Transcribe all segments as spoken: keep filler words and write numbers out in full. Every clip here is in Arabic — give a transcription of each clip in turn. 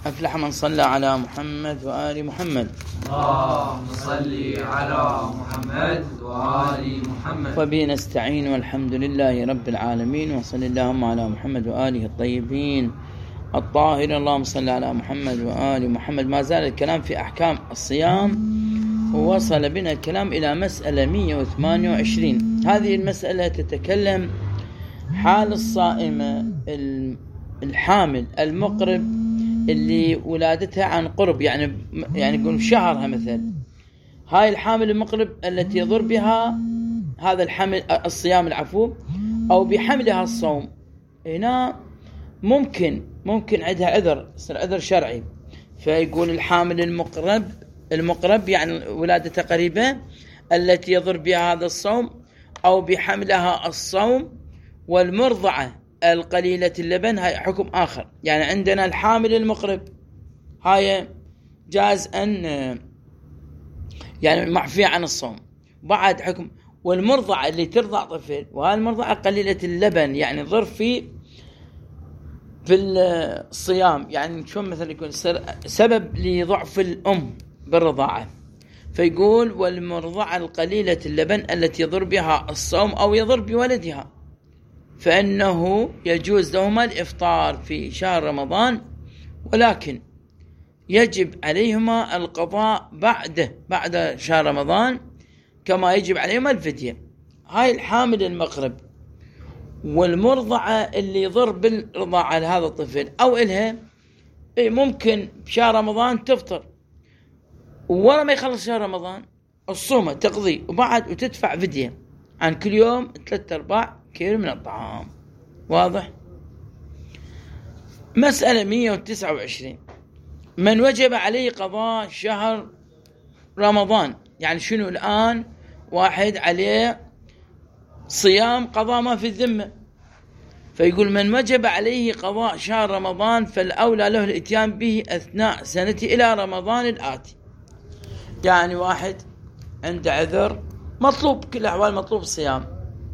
أفلح من صلى على محمد وآل محمد. اللهم صل على محمد وآل محمد. وبه نستعين والحمد لله رب العالمين، وصل اللهم على محمد وآله الطيبين الطاهرين. اللهم صل على محمد وآل محمد. ما زال الكلام في أحكام الصيام، ووصل بنا الكلام إلى مسألة مئة وثمانية وعشرين. هذه المسألة تتكلم حال الصائمة الحامل المقرب اللي ولادتها عن قرب، يعني يعني نقول شهرها مثل. هاي الحامل المقرب التي يضر بها هذا الحمل الصيام العفو أو بحملها الصوم، هنا ممكن ممكن عندها عذر، يصير عذر شرعي. فيقول الحامل المقرب المقرب يعني ولادتها قريبة التي يضر بها هذا الصوم أو بحملها الصوم، والمرضعة القليلة اللبن هاي حكم آخر. يعني عندنا الحامل المقرب هاي جاز أن يعني معفية عن الصوم بعد حكم، والمرضعة اللي ترضع طفل وهاي المرضعة قليلة اللبن يعني ضر في في الصيام، يعني شو مثلا يكون سبب لضعف الأم بالرضاعة. فيقول والمرضعة القليلة اللبن التي يضر بها الصوم أو يضر بولدها، فإنه يجوز لهما الإفطار في شهر رمضان، ولكن يجب عليهما القضاء بعده بعد شهر رمضان كما يجب عليهما الفدية. هاي الحامل المقرب والمرضعة اللي يضر بالرضاعة لهذا الطفل أو إلها ممكن بشهر رمضان تفطر، ولا ما يخلص شهر رمضان الصومة تقضي وبعد وتدفع فدية عن كل يوم ثلاثة أرباع كيلو من الطعام. واضح؟ مسألة مئة وتسعة وعشرين. من وجب عليه قضاء شهر رمضان، يعني شنو الآن واحد عليه صيام قضاء ما في الذمة، فيقول من وجب عليه قضاء شهر رمضان فالأولى له الاتيان به أثناء سنته إلى رمضان الآتي. يعني واحد عنده عذر مطلوب، كل الأحوال مطلوب الصيام،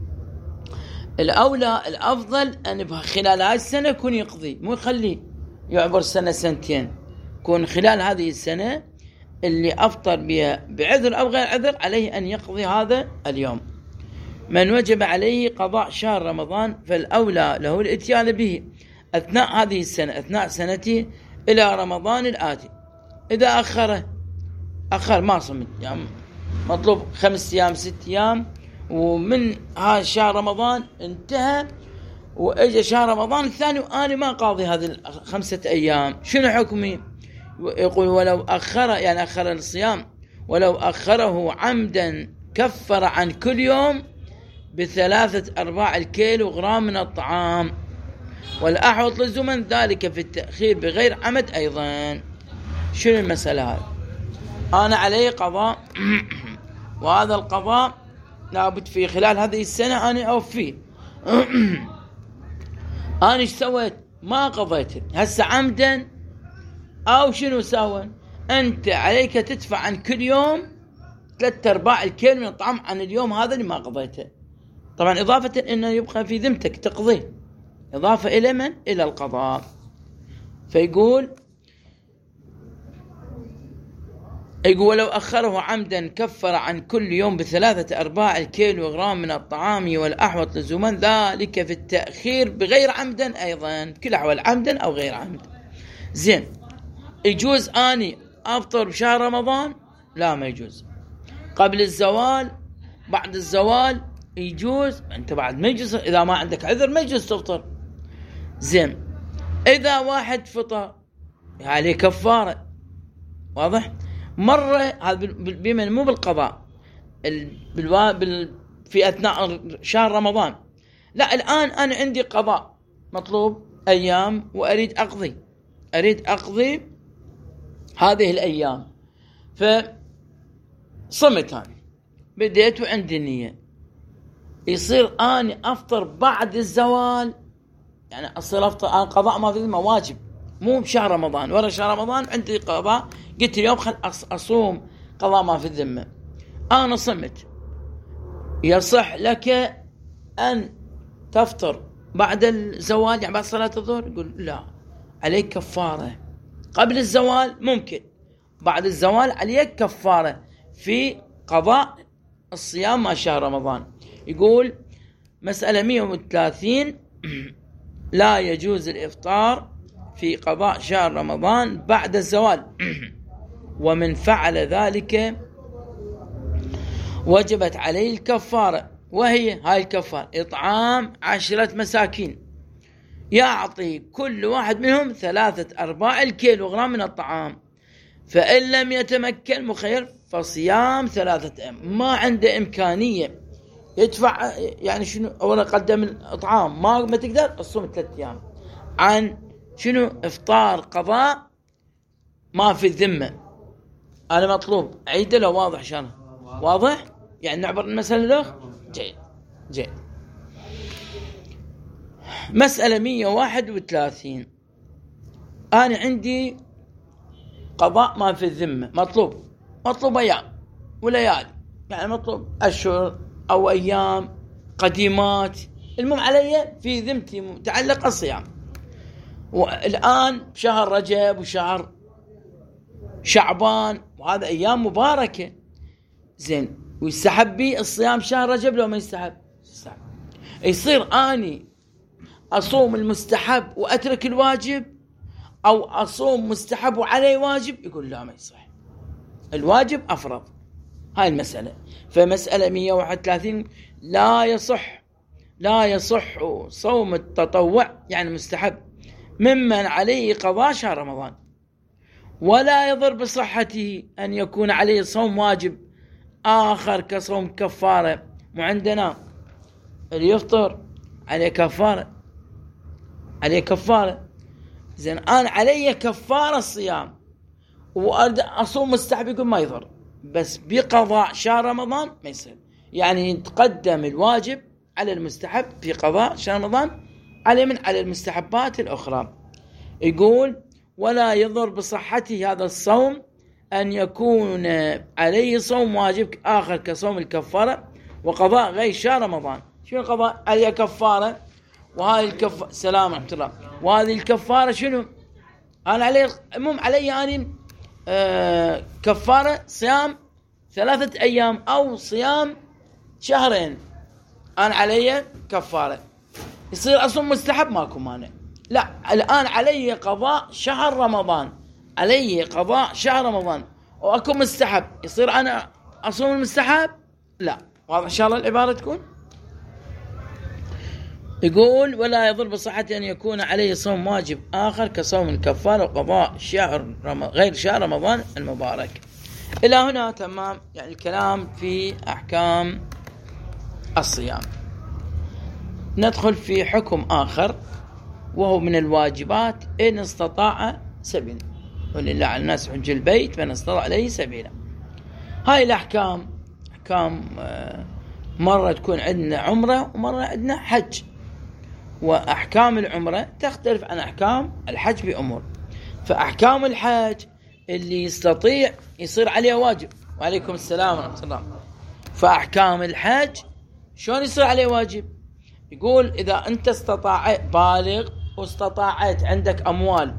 الأولى الأفضل أن خلال هذه السنة يكون يقضي، مو يخليه يعبر سنة سنتين، يكون خلال هذه السنة اللي أفطر بها بعذر أو غير عذر عليه أن يقضي هذا اليوم. من وجب عليه قضاء شهر رمضان فالأولى له الاتيان به أثناء هذه السنة أثناء سنته إلى رمضان الآتي. إذا أخره أخر ما صمت، يعني مطلوب خمس أيام ست أيام ومن هذا شهر رمضان انتهى وإجا شهر رمضان الثاني وأنا ما قاضي هذه الخمسة أيام، شنو حكمي؟ يقول ولو أخر يعني أخر الصيام ولو أخره عمدا كفر عن كل يوم بثلاثة أرباع الكيلو غرام من الطعام، والأحوط لزمن ذلك في التأخير بغير عمد أيضا. شنو المسألة هذه؟ أنا علي قضاء وهذا القضاء لابد في خلال هذه السنة أنا أوفيه. أنا إيش سويت؟ ما قضيت هسه عمدا أو شنو سوى؟ أنت عليك تدفع عن كل يوم ثلاثة أرباع الكيلو من الطعام عن اليوم هذا اللي ما قضيته، طبعا إضافة إنه يبقى في ذمتك تقضيه، إضافة إلى من؟ إلى القضاء. فيقول يقول ولو أخره عمدا كفر عن كل يوم بثلاثة أرباع الكيلو غرام من الطعام، والأحوط لزمن ذلك في التأخير بغير عمدا أيضا، كل أحوال عمدا أو غير عمد. زين، يجوز أني أفطر بشهر رمضان؟ لا ما يجوز. قبل الزوال بعد الزوال يجوز، أنت بعد ما يجوز، إذا ما عندك عذر ما يجوز تفطر. زين، إذا واحد فطر عليه كفارة. واضح؟ مرة هذا بمن مو بالقضاء بالوا... بال... في أثناء شهر رمضان، لا الآن أنا عندي قضاء مطلوب أيام وأريد أقضي أريد أقضي هذه الأيام، فصمت أنا بديت وعندي النية، يصير أنا أفطر بعد الزوال، يعني أصير أفطر أنا قضاء ما في ذمة واجب، مو بشهر رمضان ورا شهر رمضان عندي قضاء، قلت اليوم خل أصوم قضاء ما في الذمة، أنا صمت. يصح لك أن تفطر بعد الزوال يعني بعد صلاة الظهر؟ يقول لا، عليك كفارة قبل الزوال ممكن، بعد الزوال عليك كفارة في قضاء الصيام مع شهر رمضان. يقول مسألة مئة وثلاثين: لا يجوز الإفطار في قضاء شهر رمضان بعد الزوال، ومن فعل ذلك وجبت عليه الكفارة، وهي هاي الكفارة إطعام عشرة مساكين، يعطي كل واحد منهم ثلاثة أرباع الكيلوغرام من الطعام، فإن لم يتمكن مخير فصيام ثلاثة أيام. ما عنده إمكانية يدفع، يعني شنو أولا قدم الإطعام، ما ما تقدر تصوم ثلاثة أيام، عن شنو إفطار قضاء ما في الذمة. أنا مطلوب عيده لو واضح شانه واضح، يعني نعبر المسألة له. جيد جيد. مسألة مئة وواحد وثلاثين: أنا عندي قضاء ما في الذمة، مطلوب مطلوب أيام وليالي، يعني مطلوب أشهر أو أيام قديمات، المهم علي في ذمتي متعلق الصيام. والآن شهر رجب وشهر شعبان، وهذا أيام مباركة، زين، ويستحب بي الصيام شهر رجب لو ما يستحب؟ يستحب. يصير أني أصوم المستحب وأترك الواجب، أو أصوم مستحب وعلي واجب؟ يقول لا، ما يصح، الواجب أفرض. هاي المسألة. فمسألة مئة وواحد وثلاثين: لا يصح لا يصح صوم التطوع يعني مستحب ممن عليه قضاء شهر رمضان، ولا يضر بصحته أن يكون عليه صوم واجب آخر كصوم كفارة. وعندنا اللي يفطر عليه كفارة، عليه كفارة، زين، أنا علي كفارة الصيام وأرد أصوم مستحب، يقول ما يضر، بس بقضاء شهر رمضان ما يصير، يعني يتقدم الواجب على المستحب في قضاء شهر رمضان على من على المستحبات الأخرى. يقول ولا يضر بصحته هذا الصوم أن يكون عليه صوم واجب آخر كصوم الكفارة وقضاء غير شهر رمضان. شنو القضاء؟ عليه كفارة، وهذه الكفارة سلام ورحمة الله، وهذه الكفارة شنو؟ أنا علي المهم علي أنا آه كفارة صيام ثلاثة أيام أو صيام شهرين، أنا علي كفارة، يصير أصوم مستحب ماكو مانع. لا، الآن علي قضاء شهر رمضان، علي قضاء شهر رمضان وأكو مستحب، يصير أنا أصوم المستحب؟ لا. واضح إن شاء الله العبارة تكون. يقول ولا يضر بصحته أن يكون عليه صوم واجب آخر كصوم الكفارة وقضاء شهر رم... غير شهر رمضان المبارك. إلى هنا تمام، يعني الكلام في أحكام الصيام. ندخل في حكم آخر وهو من الواجبات: إن استطاع سبيلا، ولله على الناس حج البيت من استطاع عليه سبيلا. هاي الأحكام أحكام مرة تكون عندنا عمرة ومرة عندنا حج، وأحكام العمرة تختلف عن أحكام الحج بأمور. فأحكام الحج اللي يستطيع يصير عليه واجب. وعليكم السلام ورحمة الله. فأحكام الحج شلون يصير عليه واجب؟ يقول إذا أنت استطاعت بالغ واستطاعت عندك أموال،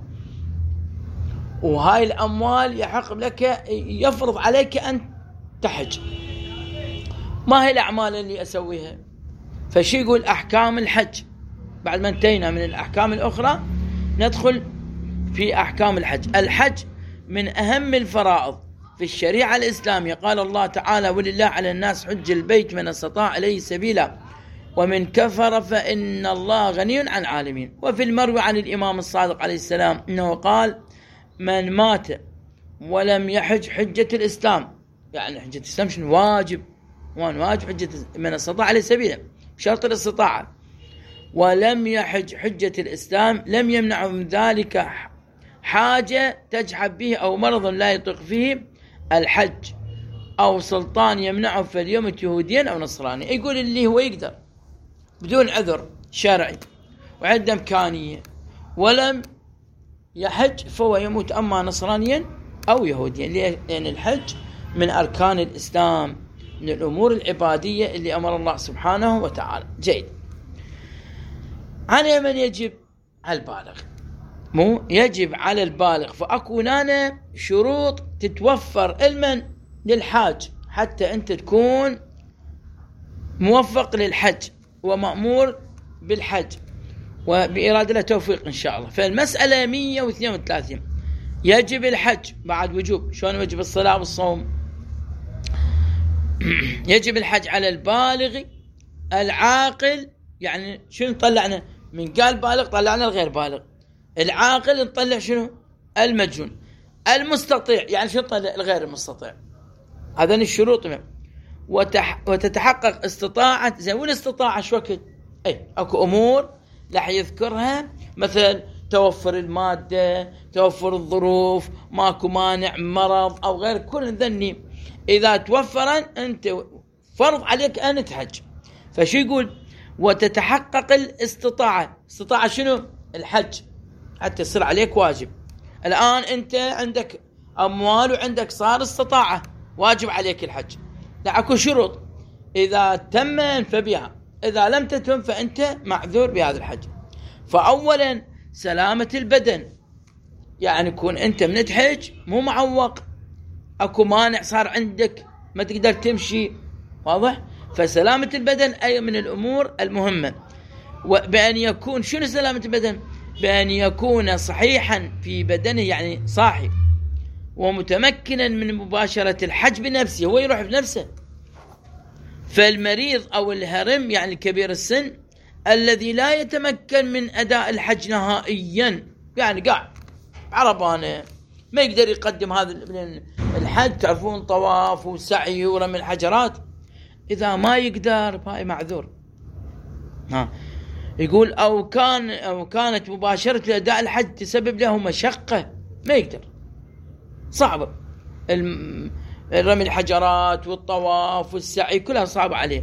وهاي الأموال يحق لك يفرض عليك أن تحج، ما هي الأعمال اللي أسويها؟ فشي يقول أحكام الحج. بعد ما انتهينا من الأحكام الأخرى ندخل في أحكام الحج. الحج من أهم الفرائض في الشريعة الإسلامية. قال الله تعالى ولله على الناس حج البيت من استطاع إليه سبيلا ومن كفر فإن الله غني عن العالمين. وفي المروي عن الإمام الصادق عليه السلام أنه قال من مات ولم يحج حجة الإسلام، يعني حجة الإسلام شنو؟ واجب، وان واجب حجة من استطاع عليه سبيلا شرط الاستطاعة، ولم يحج حجة الإسلام لم يمنع من ذلك حاجة تجحب به أو مرض لا يطيق فيه الحج أو سلطان يمنعه فليمت يهوديا أو نصراني. يقول اللي هو يقدر بدون عذر شرعي وعنده إمكانية ولم يحج فهو يموت أما نصرانيا أو يهوديا، لأن الحج من أركان الإسلام، من الأمور العبادية اللي أمر الله سبحانه وتعالى. جيد. على من يجب؟ على البالغ. مو يجب على البالغ، فأكو هنا شروط تتوفر المن للحاج حتى أنت تكون موفق للحج ومأمور بالحج وبإرادة له توفيق إن شاء الله. فالمسألة مية واثنين وثلاثين، يجب الحج بعد وجوب. شلون يجب الصلاة والصوم؟ يجب الحج على البالغ العاقل. يعني شنو طلعنا من قال بالغ؟ طلعنا الغير بالغ. العاقل نطلع شنو؟ المجنون. المستطيع يعني شنو طلع؟ الغير المستطيع. هذين الشروط. وتح... وتتحقق استطاعة. زي وين استطاعة؟ شو وقت؟ اي اكو امور راح يذكرها، مثل توفر المادة، توفر الظروف، ماكو مانع، مرض او غير، كل ذني اذا توفرا انت فرض عليك ان تحج. فشو يقول؟ وتتحقق الاستطاعة. استطاعة شنو؟ الحج، حتى يصير عليك واجب. الآن أنت عندك أموال وعندك صار استطاعة، واجب عليك الحج. لا أكو شروط، إذا تم فبها، إذا لم تتم فأنت معذور بهذا الحج. فأولا سلامة البدن، يعني يكون أنت من تحج مو معوق، أكو مانع صار عندك ما تقدر تمشي، واضح؟ فسلامة البدن أي من الأمور المهمة. وبأن يكون شنو سلامة البدن؟ بأن يكون صحيحا في بدنه، يعني صاحي ومتمكنا من مباشرة الحج بنفسه، هو يروح بنفسه. فالمريض أو الهرم يعني كبير السن الذي لا يتمكن من أداء الحج نهائيا، يعني قاعد عربانه ما يقدر يقدم هذا الحج، تعرفون طواف وسعي ورمي الحجرات، إذا ما يقدر هاي معذور. ها يقول أو كان أو كانت مباشرة أداء الحج تسبب له مشقة، ما يقدر، صعبة، رمي الحجرات والطواف والسعي كلها صعبة عليه.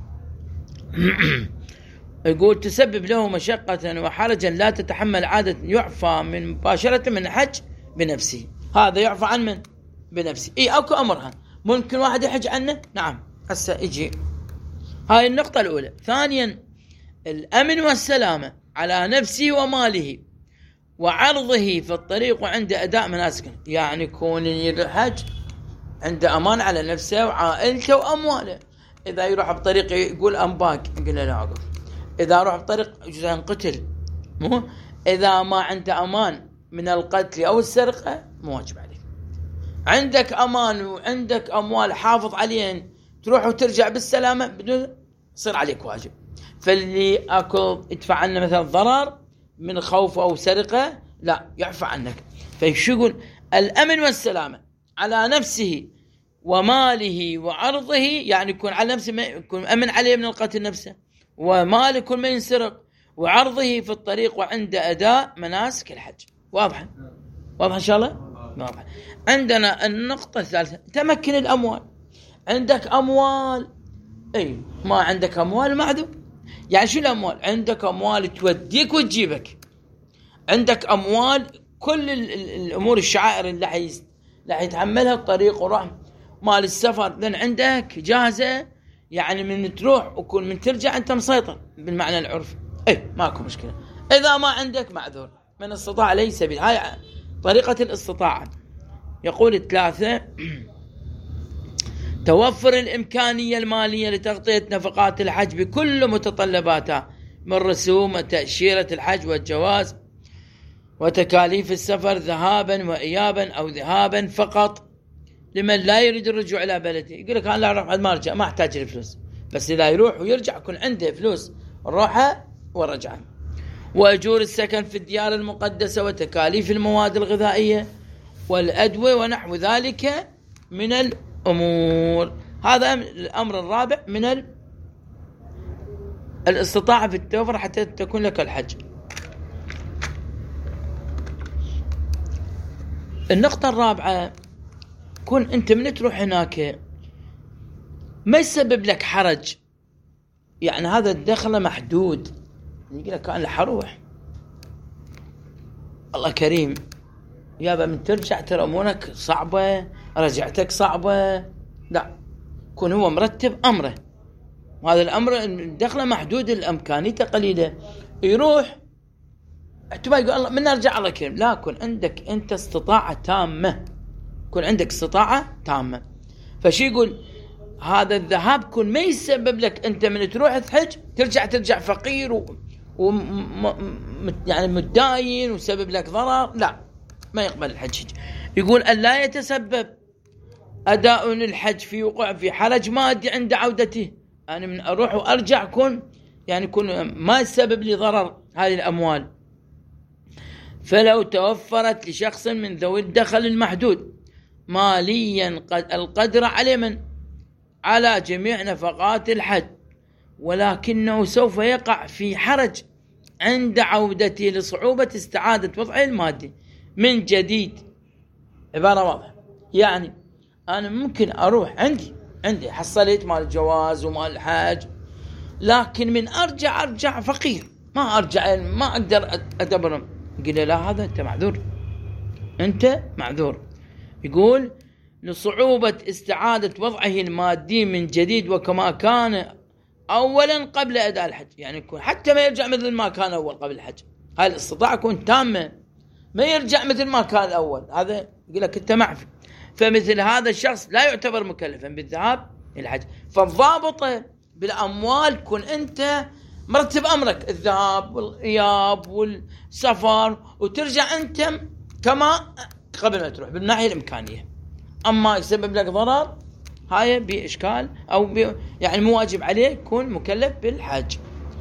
يقول تسبب له مشقة وحرجا لا تتحمل عادة، يعفى من مباشرة من الحج بنفسه. هذا يعفى عن من؟ بنفسه. إيه أكو أمرها ممكن واحد يحج عنه، نعم هسه يجي. هاي النقطة الأولى. ثانيا الأمن والسلامة على نفسه وماله وعرضه في الطريق وعند أداء مناسكه، يعني يكون الحج عنده أمان على نفسه وعائلته وأمواله. إذا يروح بطريق يقول أمباك، يقول لا أقف. إذا يروح بطريق جزء قتل، مو إذا ما عنده أمان من القتل أو السرقة مو واجب عليك. عندك أمان وعندك أموال حافظ عليهن، تروح وترجع بالسلامة بدون يصير عليك واجب. فاللي أكو يدفع عنه مثلا ضرر من خوف أو سرقة لا يعفى عنك. فيشغل الأمن والسلامة على نفسه وماله وعرضه، يعني يكون على نفسه ما يكون أمن عليه من القتل نفسه، وماله يكون ما ينسرق، وعرضه في الطريق وعند أداء مناسك الحج. واضح؟ واضح إن شاء الله؟ واضح. عندنا النقطة الثالثة تمكن الأموال. عندك أموال، أي ما عندك أموال معذور. يعني شو الأموال؟ عندك أموال توديك وتجيبك، عندك أموال كل الأمور الشعائر اللي حيز اللي يتحملها الطريق وراح مال السفر لأن عندك جاهزة، يعني من تروح وكل من ترجع أنت مسيطر بالمعنى العرفي. إيه ماكو مشكلة. إذا ما عندك معذور، من استطاع عليه سبيل. هاي طريقة الاستطاعة. يقول الثلاثة توفر الإمكانية المالية لتغطية نفقات الحج بكل متطلباتها من رسوم وتأشيرة الحج والجواز وتكاليف السفر ذهابا وإيابا أو ذهابا فقط لمن لا يريد الرجوع إلى بلده. يقول لك أنا لا أروح ما أرجع، ما أحتاج الفلوس، بس إذا يروح ويرجع يكون عنده فلوس الروحة والرجعة. وأجور السكن في الديار المقدسة وتكاليف المواد الغذائية والأدوية ونحو ذلك من الأمور. هذا الأمر الرابع من الاستطاعة في التوفر حتى تكون لك الحج. النقطة الرابعة، كون أنت من تروح هناك ما يسبب لك حرج، يعني هذا الدخل محدود. يقول لك أنا حروح الله كريم يابا من ترجع ترى أمورك صعبة، رجعتك صعبة، لا، كون هو مرتب أمره، وهذا الأمر الدخل محدود الإمكانية قليلة، يروح احتمال يقول الله من نرجع الله كريم، لا، كن عندك أنت استطاعة تامة، كن عندك استطاعة تامة. فشي يقول هذا الذهاب كن ما يسبب لك أنت من تروح تحج ترجع ترجع فقير و... و... م... يعني متداين وسبب لك ضرر، لا، ما يقبل الحج. يقول أن لا يتسبب أداء الحج في وقوع في حرج مادي عند عودته، يعني من أروح وأرجع كن يعني كن ما يسبب لي ضرر هذه الأموال. فلو توفرت لشخص من ذوي الدخل المحدود ماليا قد القدر على من على جميع نفقات الحج، ولكنه سوف يقع في حرج عند عودته لصعوبة استعادة وضعه المادي من جديد. عبارة واضحة، يعني أنا ممكن أروح عندي عندي حصلت مال الجواز ومال الحج، لكن من أرجع أرجع فقير، ما أرجع ما أقدر أدبر. قل لا، هذا أنت معذور، أنت معذور. يقول لصعوبة استعادة وضعه المادي من جديد وكما كان أولا قبل أداء الحج، يعني يكون حتى ما يرجع مثل ما كان أول قبل الحج. هاي الاستطاعة تكون تامة، ما يرجع مثل ما كان الأول، هذا يقول لك أنت معفي. فمثل هذا الشخص لا يعتبر مكلفا بالذهاب للحج. فالضابطة بالأموال كن أنت مرتب أمرك، الذهاب والإياب والسفر، وترجع أنت كما قبل ما تروح بالناحية الإمكانية. أما يسبب لك ضرر هاي بإشكال أو بي يعني مو واجب عليه يكون مكلف بالحج.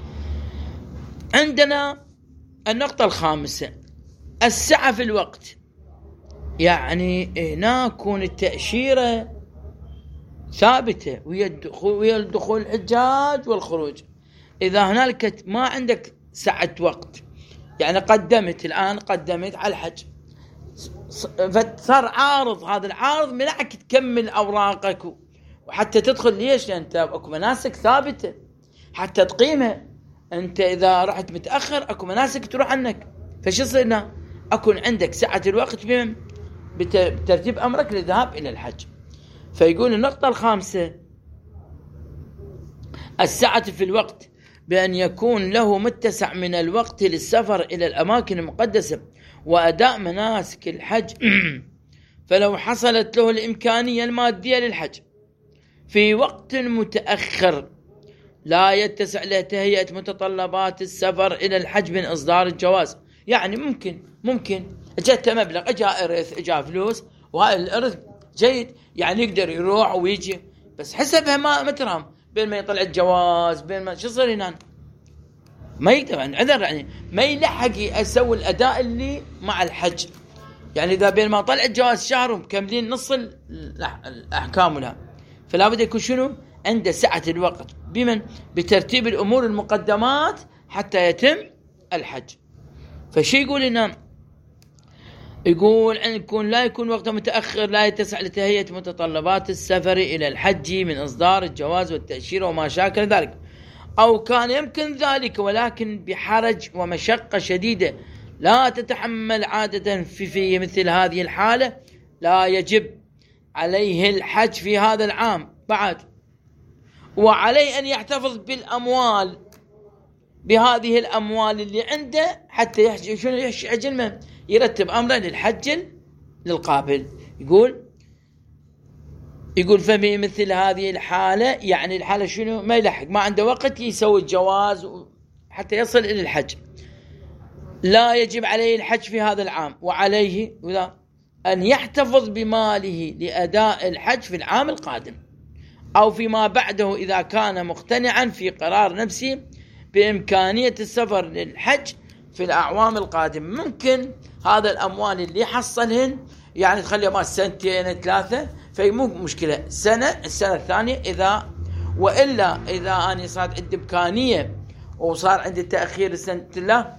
عندنا النقطة الخامسة السعة في الوقت، يعني هنا كون التأشيرة ثابتة ويا الدخول الحجاج والخروج. إذا هنالك ما عندك سعة وقت، يعني قدمت الآن قدمت على الحج فصار عارض، هذا العارض منعك تكمل أوراقك وحتى تدخل. ليش؟ لأن أنت أكو مناسك ثابتة حتى تقيمها. أنت إذا رحت متأخر أكو مناسك تروح عنك، فش يصيرنا؟ أكون عندك سعة الوقت بترتيب أمرك للذهاب إلى الحج. فيقول النقطة الخامسة السعة في الوقت، بأن يكون له متسع من الوقت للسفر إلى الأماكن المقدسة وأداء مناسك الحج. فلو حصلت له الإمكانية المادية للحج في وقت متأخر لا يتسع له تهيئة متطلبات السفر إلى الحج من إصدار الجواز. يعني ممكن ممكن جت مبلغ، اجا إرث، اجا فلوس، وهذا الإرث جيد يعني يقدر يروح ويجي، بس حسبها ما مترهم بين ما يطلع الجواز بين ما شو يصير هنا ما يقدر، يعني عذر، يعني ما يلحق يسوي الأداء اللي مع الحج. يعني إذا بين ما طلع الجواز شهر ومكملين نص الأحكام لها، فلا بد يكون شنو عنده سعة الوقت بمن بترتيب الأمور المقدمات حتى يتم الحج. فشي يقول لنا، يقول أن يكون لا يكون وقت متأخر لا يتسع لتهيئة متطلبات السفر إلى الحج من إصدار الجواز والتأشيرة وما شاكل ذلك، أو كان يمكن ذلك ولكن بحرج ومشقة شديدة لا تتحمل عادة في, في مثل هذه الحالة لا يجب عليه الحج في هذا العام بعد، وعليه أن يحتفظ بالأموال بهذه الأموال اللي عنده حتى يحج شنو يحجل من يرتب أمره للحج للقابل. يقول يقول ففي مثل هذه الحالة، يعني الحالة شنو ما يلحق ما عنده وقت يسوي الجواز حتى يصل إلى الحج، لا يجب عليه الحج في هذا العام، وعليه أن يحتفظ بماله لأداء الحج في العام القادم أو فيما بعده إذا كان مقتنعا في قرار نفسه بإمكانية السفر للحج في الأعوام القادمة. ممكن هذا الأموال اللي حصلهن يعني تخليها ما سنتين ثلاثة، فمو مشكلة سنة السنة الثانية إذا وإلا إذا أنا صارت عندي إمكانية وصار عندي تأخير السنة الله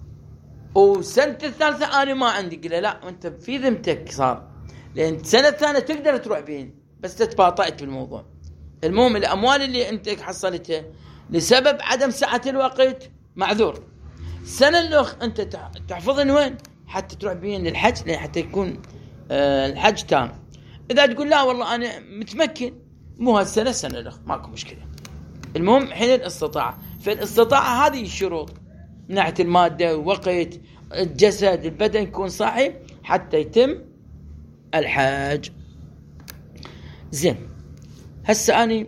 وسنة الثالثة أنا ما عندي، قل لا أنت في ذمتك صار، لأن السنة الثانية تقدر تروح بين بس تتباطأت بالموضوع. المهم الأموال اللي أنت حصلتها لسبب عدم سعة الوقت معذور، السنة الأخ أنت تحفظن وين حتى تروح بين للحج حتى يكون آه الحج تام. إذا تقول لا والله أنا متمكن مو هالسنة السنة الأخ ماكو مشكلة. المهم حين الاستطاعة، فالاستطاعة هذه الشروط من ناحية المادة ووقت الجسد البدن يكون صحي حتى يتم الحج. زين، هسه أنا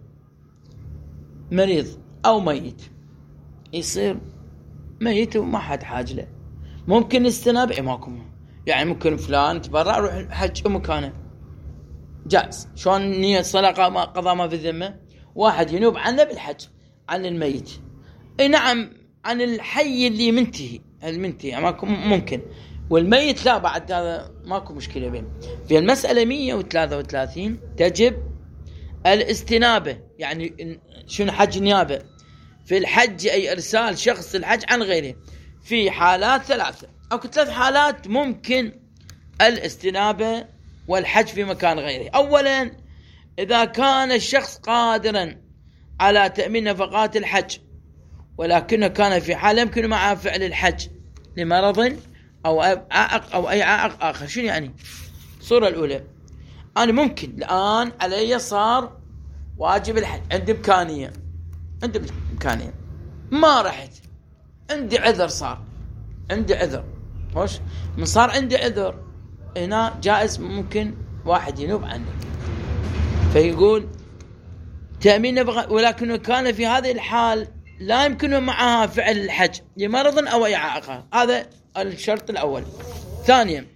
مريض أو ميت، يصير ميت وما حد حاج له، ممكن استناب إيه ماكو، يعني ممكن فلان تبرع روح حج مكانه، جائز. شلون نية صلاة قضاء ما في الذمة؟ واحد ينوب عنه بالحج عن الميت، اي نعم عن الحي اللي منتهي المنتهي ماكو ممكن، والميت لا، بعد هذا ماكو مشكلة بين. في المسألة مية وثلاثة وثلاثين تجب الاستنابة، يعني شنو حج نيابة في الحج، أي إرسال شخص الحج عن غيره في حالات ثلاثة أو ثلاث حالات ممكن الاستنابة والحج في مكان غيره. أولا، إذا كان الشخص قادرا على تأمين نفقات الحج ولكنه كان في حال يمكن معه فعل الحج لمرض أو عائق أو أي عائق آخر. شنو يعني؟ الصورة الأولى، أنا ممكن الآن علي صار واجب الحج، عندي إمكانية عندي إمكانية ما رحت، عندي عذر، صار عندي عذر، وش من صار عندي عذر هنا جائز، ممكن واحد ينوب عني فيقول تأمين نفقة، ولكنه كان في هذه الحال لا يمكنه معها فعل الحج لمرض أو أي عائق. هذا الشرط الأول. ثانيا،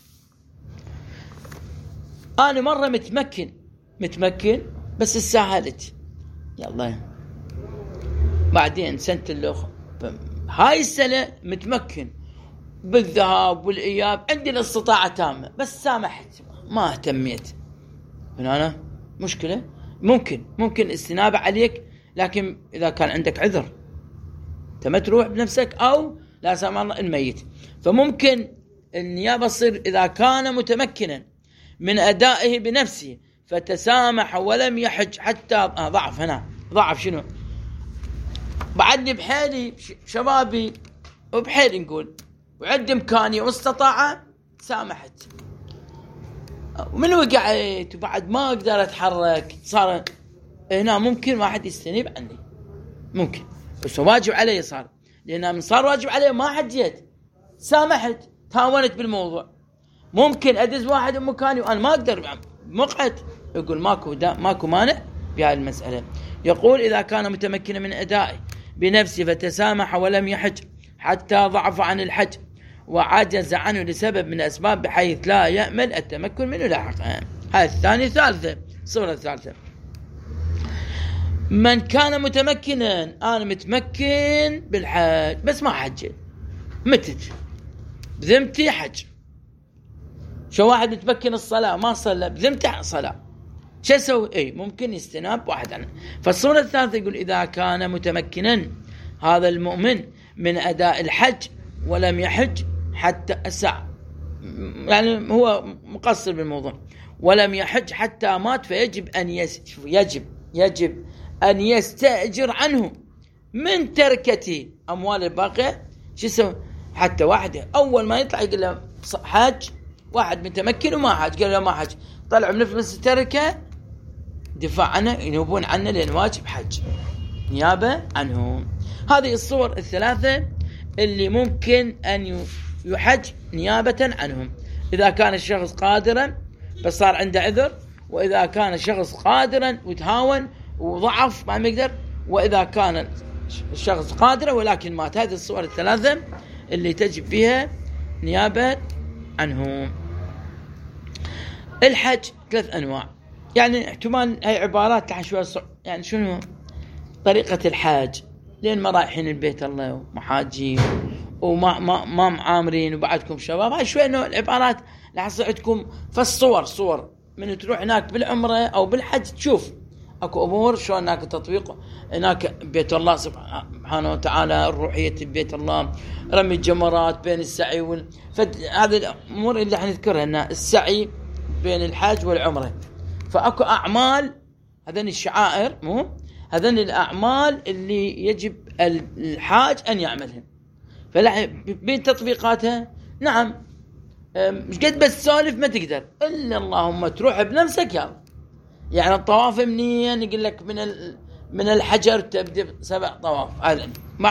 أنا مرة متمكن متمكن بس استسهلت، يلا بعدين سنة الأخرى، هاي السنة متمكن بالذهاب والإياب، عندي الاستطاعة تامة بس سامحت ما اهتميت، هنا مشكلة. ممكن ممكن استنابة عليك، لكن إذا كان عندك عذر تم تروح بنفسك أو لا سامح الله الميت، فممكن النيابة تصير إذا كان متمكنا من أدائه بنفسه فتسامح ولم يحج حتى آه ضعف. هنا ضعف شنو؟ بعدني بحالي شبابي وبحالي نقول وعندي إمكانية واستطاعة، سامحت ومن وقعت وبعد ما أقدر أتحرك، صار هنا ممكن واحد يستنيب عني، ممكن، بس واجب علي صار، لأن من صار واجب علي ما حجيت، سامحت تهاونت بالموضوع. ممكن أدز واحد مكاني وأنا ما أقدر مقعد، يقول ماكو ماكو مانع بهذه المسألة. يقول إذا كان متمكنا من أدائه بنفسه فتسامح ولم يحج حتى ضعف عن الحج وعجز عنه لسبب من الأسباب بحيث لا يأمل التمكن منه لاحقا. هذه الثانية. ثالثة، الصورة الثالثة، من كان متمكنا، أنا متمكن بالحج بس ما حجت، متت بذمتي حج. شو واحد متمكن الصلاة ما صلى بذمتي صلاة، شو يسوي؟ اي ممكن يستناب واحد عنه. فالصورة الثالثة يقول إذا كان متمكنا هذا المؤمن من أداء الحج ولم يحج حتى أسع، يعني هو مقصر بالموضوع، ولم يحج حتى مات، فيجب أن يس... يجب يجب أن يستأجر عنه من تركته أموال الباقية. شو يسوي؟ حتى واحد أول ما يطلع يقول له حاج، واحد متمكن وما حاج، قال له ما حاج، طلعوا من نفس التركة دفاع عنه، ينوبون عنه لأن واجب حج نيابة عنه. هذه الصور الثلاثة اللي ممكن أن يحج نيابة عنهم، إذا كان الشخص قادرا بس صار عنده عذر، وإذا كان الشخص قادرا وتهاون وضعف ما يقدر، وإذا كان الشخص قادر ولكن مات. هذه الصور الثلاثة اللي تجب فيها نيابة عنهم. الحج ثلاث أنواع، يعني احتمال هاي عبارات لحن شوية صعب، يعني شنو طريقة الحاج، لين ما رايحين البيت الله ومحاجين وما ما ما معامرين وبعدكم شباب، هاي شوية انه العبارات لحن عندكم. فالصور صور من تروح هناك بالعمرة او بالحج تشوف اكو امور شلون هناك تطبيق، هناك بيت الله سبحانه وتعالى، الروحية بيت الله، رمي الجمرات بين السعي وال... فهذه الامور اللي حنذكرها ان السعي بين الحج والعمرة. فاكو اعمال هذين الشعائر، مو هذين الاعمال اللي يجب الحاج ان يعملها، فلا بين تطبيقاتها نعم مش قد بس سالف ما تقدر الا اللهم تروح بنفسك. يلا يعني الطواف منين يقول لك من من الحجر تبدأ سبع طواف، هذا ما عاد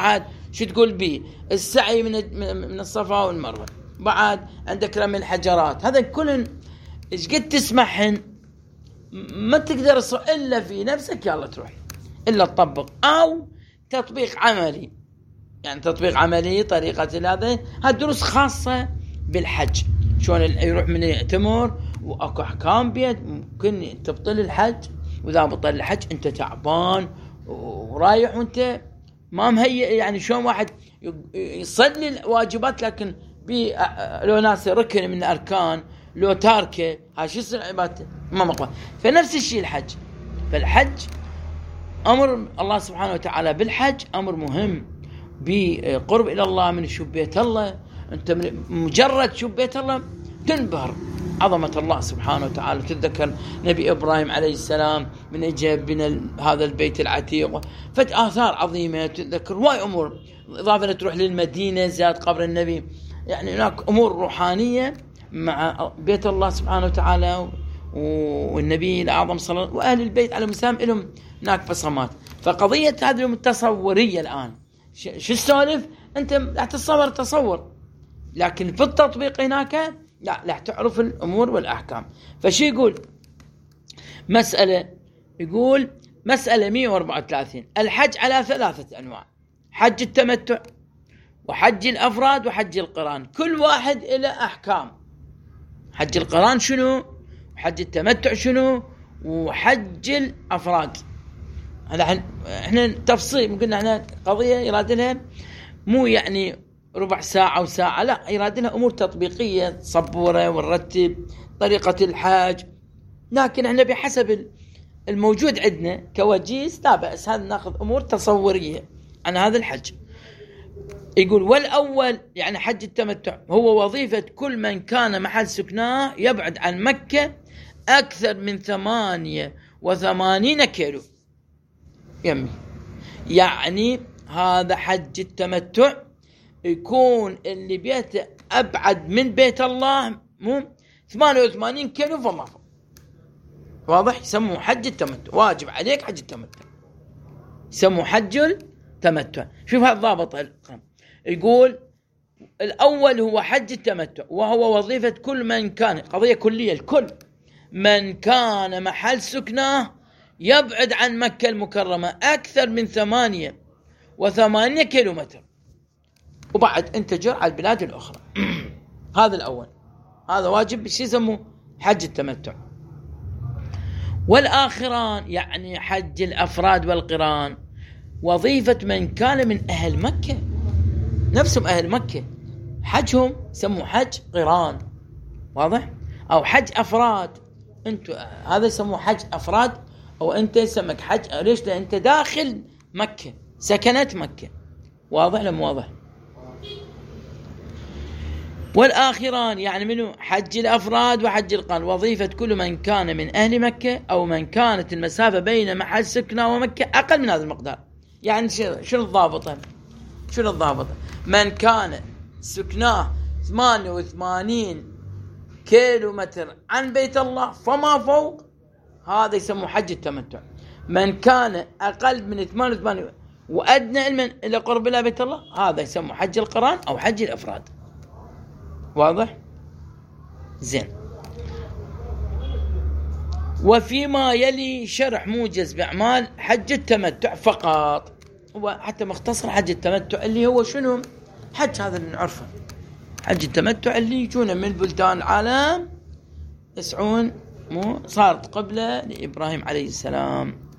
شو تقول به؟ السعي من من الصفا والمروة، بعد عندك رمي الحجرات، هذا كلن ايش قد تسمعهن ما تقدر الا في نفسك يلا تروح الا تطبق، او تطبيق عملي، يعني تطبيق عملي طريقة هذا. هذه دروس خاصة بالحج، شلون يروح من يعتمر واكو احكام بيت ممكن تبطل الحج، واذا بطل الحج انت تعبان ورايح وانت ما مهيئ، يعني شلون واحد يصلي الواجبات لكن بي لو ناس ركن من الاركان لو تاركه، هاي شو يصير عبادته ما مقبول. فنفس الشيء الحج، فالحج امر الله سبحانه وتعالى بالحج امر مهم، بقرب الى الله من شوف بيت الله. انت من مجرد شوف بيت الله تنبهر عظمة الله سبحانه وتعالى، تتذكر نبي إبراهيم عليه السلام من اجى بنا هذا البيت العتيق، فت آثار عظيمة، تتذكر واي أمور، إضافة تروح للمدينة زيارة قبر النبي، يعني هناك أمور روحانية مع بيت الله سبحانه وتعالى والنبي الأعظم صلى الله عليه وسلم وأهل البيت على مسام لهم هناك بصمات. فقضية هذه التصورية الآن شو السالف؟ أنت لا تتصور تصور، لكن في التطبيق هناك لا لا تعرف الأمور والأحكام. فشي يقول مسألة، يقول مسألة مئة وأربعة وثلاثين، الحج على ثلاثة أنواع، حج التمتع وحج الأفراد وحج القران، كل واحد إلى أحكام. حج القران شنو، وحج التمتع شنو، وحج الأفراد. هذا احنا تفصيل قلنا احنا قضية يراد لها مو يعني ربع ساعة وساعة، لا يراد لها أمور تطبيقية تصبوره ونرتب طريقة الحاج، لكن احنا بحسب الموجود عندنا كوجيز لا بأس هذا ناخذ أمور تصورية عن هذا الحج. يقول والأول يعني حج التمتع هو وظيفة كل من كان محل سكناه يبعد عن مكة أكثر من ثمانية وثمانين كيلو يمي، يعني هذا حج التمتع يكون اللي بيته أبعد من بيت الله مو ثمانية وثمانين كيلو فما فوق، واضح؟ يسموه حج التمتع، واجب عليك حج التمتع، يسموه حج التمتع. شوف هذا الضابط، يقول الأول هو حج التمتع وهو وظيفة كل من كان، قضية كلية، الكل من كان محل سكناه يبعد عن مكة المكرمة أكثر من ثمانية وثمانين كيلومتر، وبعد انت جر على البلاد الأخرى. هذا الأول، هذا واجب شو يسموه حج التمتع. والآخران يعني حج الأفراد والقران وظيفة من كان من أهل مكة، نفسهم أهل مكة حجهم سموا حج قران، واضح؟ أو حج أفراد، انتوا هذا يسموه حج أفراد، أو أنت يسمك حج، ليش؟ لأن أنت داخل مكة، سكنت مكة، واضح لم واضح؟ والآخران يعني منه حج الأفراد وحج القران وظيفة كل من كان من أهل مكة أو من كانت المسافة بين محل سكنه ومكة أقل من هذا المقدار. يعني شنو الضابطة؟ شنو الضابطة؟ من كان سكناه ثمانية وثمانين كيلو متر عن بيت الله فما فوق، هذا يسموه حج التمتع. من كان أقل من ثمانية وثمانين وأدنى علما إلى قرب إلى بيت الله، هذا يسموه حج القران أو حج الأفراد، واضح؟ زين. وفيما يلي شرح موجز بأعمال حج التمتع فقط، وحتى مختصر حج التمتع اللي هو شنو؟ حج هذا اللي نعرفه، حج التمتع اللي يجون من بلدان العالم يسعون، مو صارت قبله لإبراهيم عليه السلام.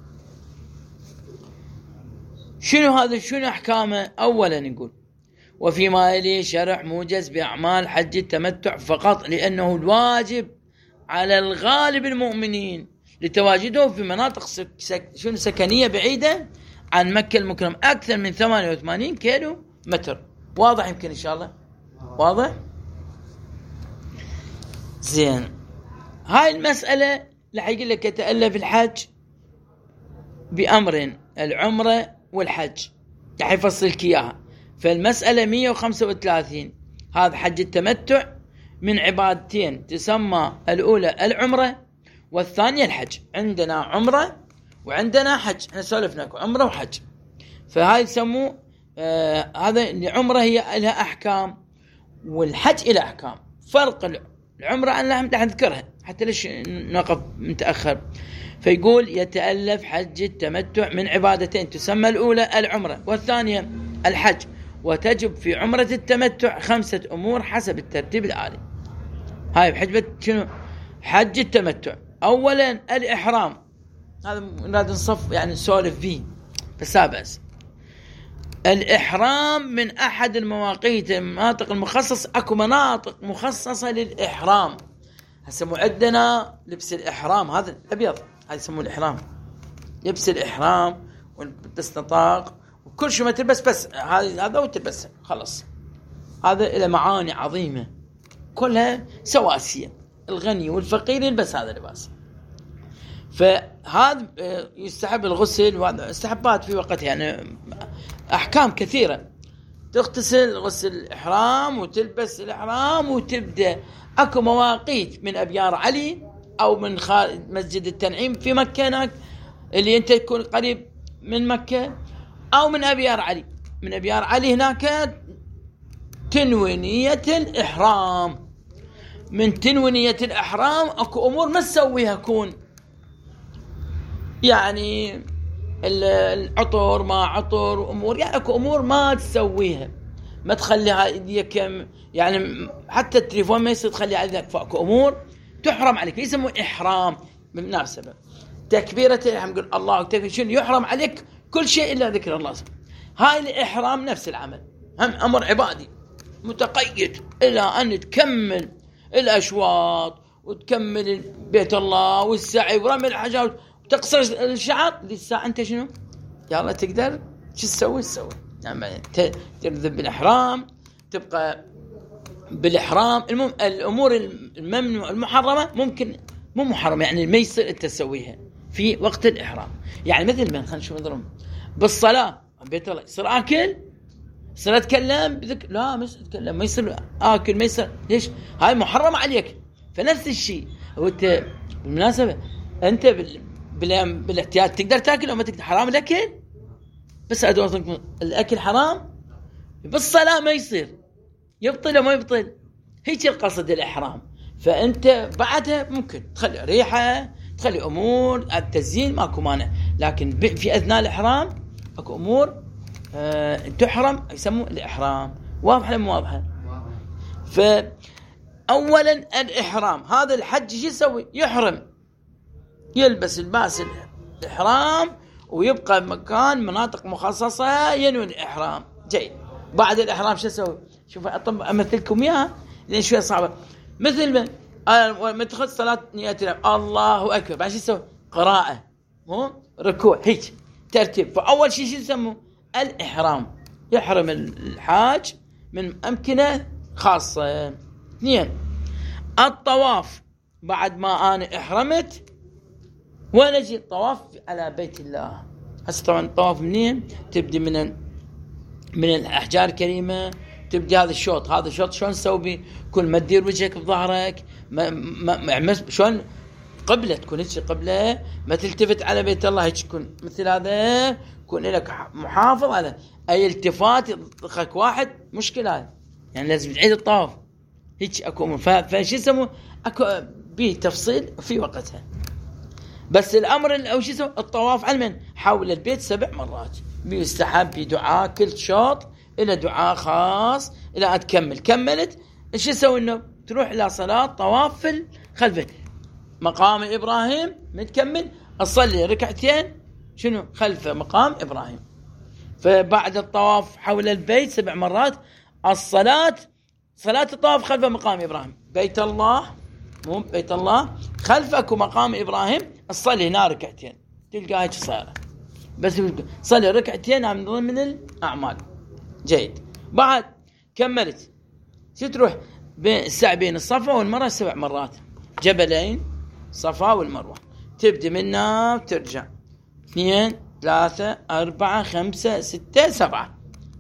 شنو هذا؟ شنو أحكامه؟ أولا نقول وفيما يلي شرح موجز بأعمال حج التمتع فقط، لأنه الواجب على الغالب المؤمنين لتواجده في مناطق سك سك شنو سكنية بعيدة عن مكة المكرمة أكثر من ثمانية وثمانين كيلو متر. واضح يمكن إن شاء الله؟ واضح؟ زين. هاي المسألة اللي حيقول لك يتألف الحج بأمرين، العمرة والحج، راح يفصلك إياها. فالمسألة مئة وخمسة وثلاثين هذا حج التمتع من عبادتين تسمى الأولى العمرة والثانية الحج. عندنا عمرة وعندنا حج، احنا سولفنا عمرة وحج، فهاي يسموه آه هذا العمرة هي لها أحكام والحج إلى أحكام. فرق العمرة أنا راح نذكرها حتى ليش نقف متأخر. فيقول يتألف حج التمتع من عبادتين تسمى الأولى العمرة والثانية الحج، وتجب في عمرة التمتع خمسة أمور حسب الترتيب الآلي. هاي بحجبة شنو؟ حج التمتع. أولا الإحرام، هذا نريد نصف يعني نسولف فيه بس لا بأس. الإحرام من أحد المواقيت المناطق المخصص، أكو مناطق مخصصة للإحرام. هسه عندنا لبس الإحرام هذا الأبيض، هذا يسموه الإحرام، لبس الإحرام والتسنطاق وكل شيء ما تلبس بس هذا هذا وتلبس خلص. هذا له معاني عظيمة كلها سواسية، الغني والفقير يلبس هذا اللباس. فهذا يستحب الغسل، وهذا استحبات في وقتها يعني أحكام كثيرة. تغتسل غسل الإحرام وتلبس الإحرام وتبدأ. أكو مواقيت من أبيار علي أو من مسجد التنعيم في مكة هناك اللي أنت تكون قريب من مكة، أو من أبيار علي. من أبيار علي هناك تنوي نية الإحرام. من تنوي نية الإحرام أكو أمور ما تسويها، كون يعني العطر ما عطر أمور، يعني أكو أمور ما تسويها، ما تخليها يديك يعني حتى التليفون ما يصير تخليها عليك. فأكو أمور تحرم عليك يسموه إحرام بالمناسبة. تكبيرة الإحرام يقول الله أكبر، شنو يحرم عليك كل شيء إلا ذكر الله. هاي الإحرام نفس العمل، هم أمر عبادي متقيد إلى أن تكمل الأشواط وتكمل بيت الله والسعي ورمي الحجر وتقصر الشعر للساعة. أنت شنو يلا تقدر شو تسوي تسوي يعني تذهب بالإحرام، تبقى بالإحرام. المهم الأمور الممنوع المحرمة ممكن مو محرمة يعني ما يصير أنت تسويها في وقت الإحرام. يعني مثل ما خلينا نشوف نضرب بالصلاة بيت الله يصير آكل، يصير أتكلم بذك لا ما يصير أتكلم، ما يصير آكل، ما يصير ليش؟ هاي محرمة عليك. فنفس الشيء هو أنت بالمناسبة أنت بال... بال... بالاحتياج تقدر تاكل أو ما تقدر. حرام الأكل بس أدورك الأكل حرام، بالصلاة ما يصير، يبطل أو ما يبطل. هيك القصد الإحرام. فأنت بعدها ممكن تخلي ريحة، تخلي أمور التزيين ماكو مانع، لكن في أثناء الإحرام أكو أمور أه تحرم يسموه الإحرام. واضحة مو واضحة؟ فأولا الإحرام هذا الحج شو يسوي؟ يحرم، يلبس لباس الإحرام ويبقى مكان مناطق مخصصة ينوي الإحرام. جيد. بعد الإحرام شو يسوي؟ شوف أمثلكم إياها لأن شوية صعبة. مثل ما ما تدخل صلاة نية الله أكبر، بعد شو يسوي؟ قراءة، مو ركوع، هيك ترتيب. فأول شيء شو يسموه؟ الإحرام. يحرم الحاج من أمكنة خاصة. اثنين الطواف. بعد ما أنا إحرمت ونجي الطواف على بيت الله. هسه طبعا الطواف منين؟ تبدي من من الأحجار الكريمة، تبدي هذا الشوط. هذا الشوط شلون تسوي؟ كل ما تدير وجهك بظهرك، ما ما شلون قبلة تكون هيك قبلة، ما تلتفت على بيت الله هيك تكون مثل هذا، يكون لك محافظ على أي التفات يضخك واحد مشكلة، يعني لازم تعيد الطواف هيك. أكو فشي يسموه أكو به تفصيل في وقتها. بس الأمر أو شيء يسموه الطواف على من حول البيت سبع مرات. بيستحب بدعاء كل شوط إلى دعاء خاص إلى أن تكمل. كملت إيش يسوي؟ إنه تروح إلى صلاة طواف في خلفه مقام إبراهيم، متكمل أصلي ركعتين شنو خلف مقام إبراهيم. فبعد الطواف حول البيت سبع مرات الصلاة صلاة الطواف خلف مقام إبراهيم. بيت الله مو بيت الله خلفك مقام إبراهيم، أصلي هنا ركعتين تلقى هيك صايرة. بس صلي ركعتين من ضمن الأعمال. جيد. بعد كملت شو تروح السعي بين الصفا والمروة سبع مرات، جبلين صفا والمروة. تبدي منها وترجع اثنين ثلاثة أربعة خمسة ستة سبعة.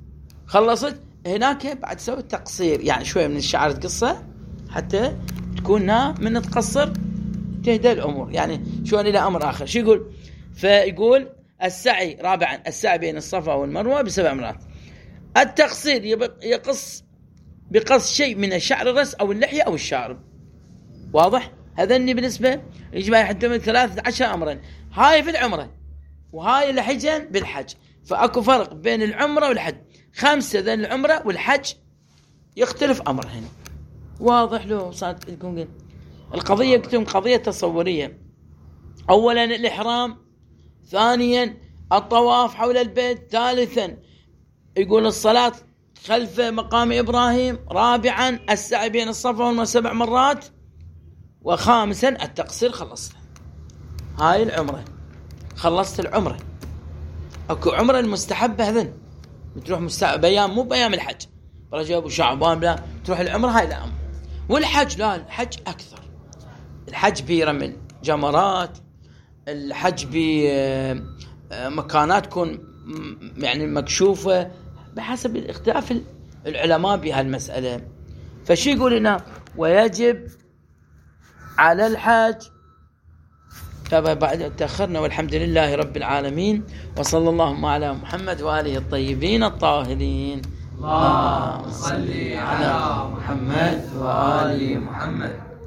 خلصت هناك بعد تسوي تقصير، يعني شوية من الشعر تقصه حتى تكونها من تقصر تهدى الأمور، يعني شوية إلى أمر آخر. شو يقول؟ فيقول السعي رابعا السعي بين الصفا والمروة بسبع مرات. التقصير يقص بقص شيء من شعر الرأس أو اللحية أو الشارب. واضح؟ هذني بالنسبة يجب أن يحدد ثلاثة عشر أمرا. هاي في العمرة وهاي اللي حجا بالحج، فأكو فرق بين العمرة والحج. خمسة ذن العمرة والحج يختلف أمرهن. واضح له صارت لكم القضية؟ كتم قضية تصورية. أولا الإحرام، ثانيا الطواف حول البيت، ثالثا يقول الصلاة خلف مقام إبراهيم، رابعا السعي بين الصفا والمروة سبع مرات، وخامسا التقصير. خلصت هاي العمرة، خلصت العمرة. أكو عمرة المستحبة هذن بتروح مستحب بيام، مو بيام الحج رجب وشعبان، لا تروح العمرة هاي لا. والحج لا، الحج أكثر. الحج برمل جمرات، الحج بمكانات تكون يعني مكشوفة بحسب اختلاف العلماء بهالمسألة. فشي يقول لنا ويجب على الحج. طبعا بعد تأخرنا، والحمد لله رب العالمين، وصلى اللهم على محمد وآله الطيبين الطاهرين. اللهم صل على محمد وآل محمد.